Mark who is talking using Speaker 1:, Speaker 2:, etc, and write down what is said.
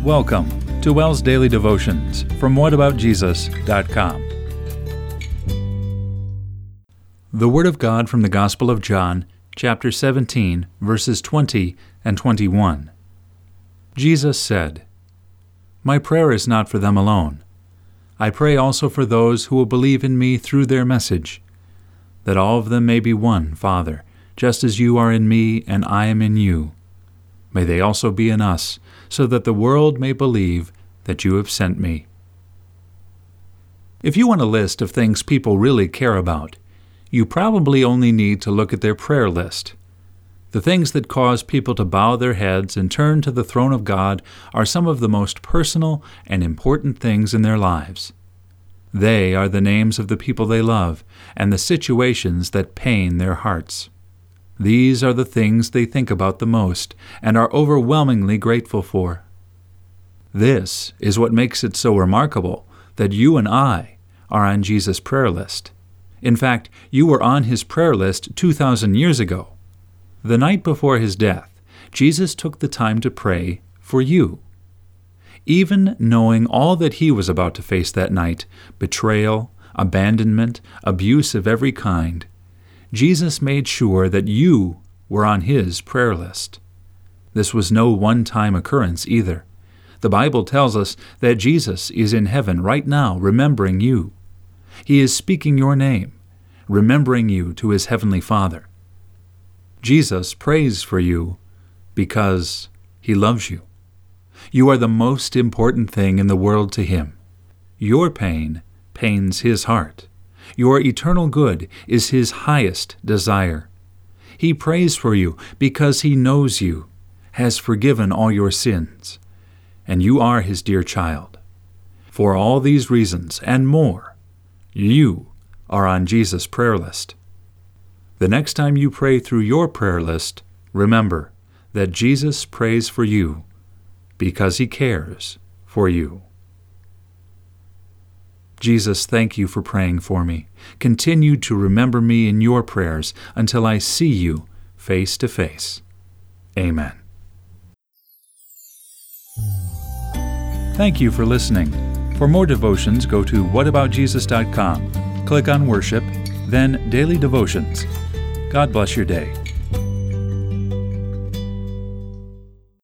Speaker 1: Welcome to WELL's Daily Devotions from whataboutjesus.com. The Word of God from the Gospel of John, chapter 17, verses 20 and 21. Jesus said, "My prayer is not for them alone. I pray also for those who will believe in me through their message, that all of them may be one, Father, just as you are in me and I am in you. May they also be in us, so that the world may believe that you have sent me." If you want a list of things people really care about, you probably only need to look at their prayer list. The things that cause people to bow their heads and turn to the throne of God are some of the most personal and important things in their lives. They are the names of the people they love and the situations that pain their hearts. These are the things they think about the most and are overwhelmingly grateful for. This is what makes it so remarkable that you and I are on Jesus' prayer list. In fact, you were on his prayer list 2,000 years ago. The night before his death, Jesus took the time to pray for you. Even knowing all that he was about to face that night, betrayal, abandonment, abuse of every kind, Jesus made sure that you were on his prayer list. This was no one-time occurrence either. The Bible tells us that Jesus is in heaven right now remembering you. He is speaking your name, remembering you to his heavenly Father. Jesus prays for you because he loves you. You are the most important thing in the world to him. Your pain pains his heart. Your eternal good is his highest desire. He prays for you because he knows you, has forgiven all your sins, and you are his dear child. For all these reasons and more, you are on Jesus' prayer list. The next time you pray through your prayer list, remember that Jesus prays for you because he cares for you. Jesus, thank you for praying for me. Continue to remember me in your prayers until I see you face to face. Amen. Thank you for listening. For more devotions, go to whataboutjesus.com. Click on Worship, then Daily Devotions. God bless your day.